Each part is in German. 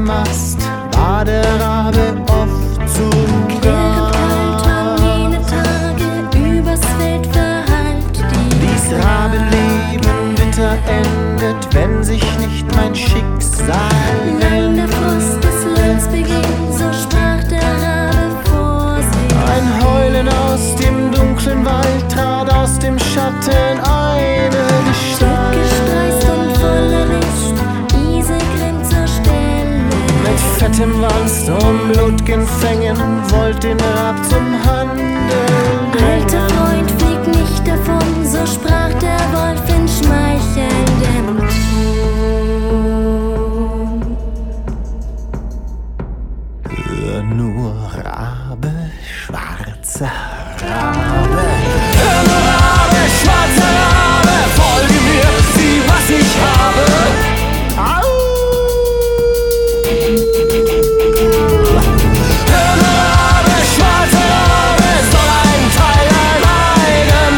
Mast war der Rabe oft zu Gast. Während kalt waren jene Tage, übers Feld verhallt Dies Rabenleben bitter endet, wenn sich nicht mein Schicksal Lang der Frost des Lands beginnt, so sprach der Rabe vor sich. Ein Heulen aus dem dunklen Wald trat aus dem Schatten eine Gestalt. Gestreist und voller List, Isegrind zur Stelle. Mit fettem Wanst und blut'gen Fängen wollt den Rab zum Handel Alter Freund, flieg nicht davon, so sprach der Wolf in schmeichelndem Ton. Hör nur, Rabe, schwarzer Rabe. Hör nur, Rabe, schwarzer Rabe, folge mir, sieh, was ich habe. Au! Hör nur, Rabe, schwarzer Rabe, soll ein Teil an einem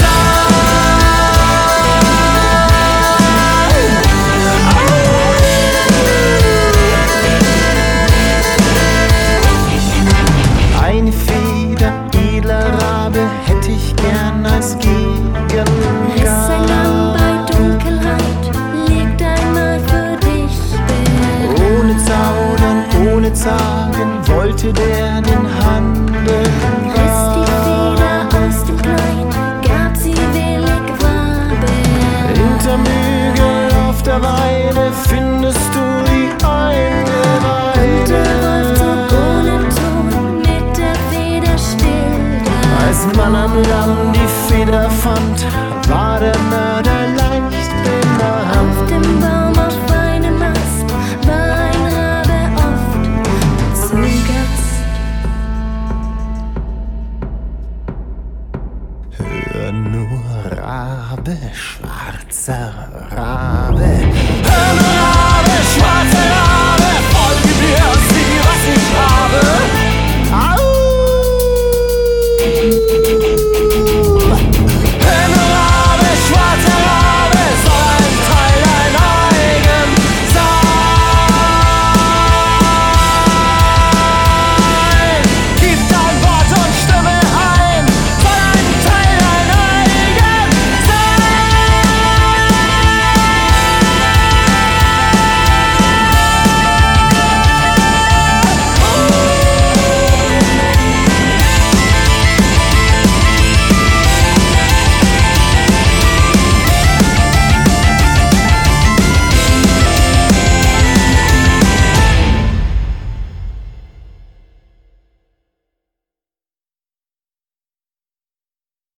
sein. Eine Feder edler Rabe hätt ich gern als Riss ein Lamm Gegengabe. bei Dunkelheit, legt einmal für dich bereit. Ohne Zaudern, ohne Zagen wollte der den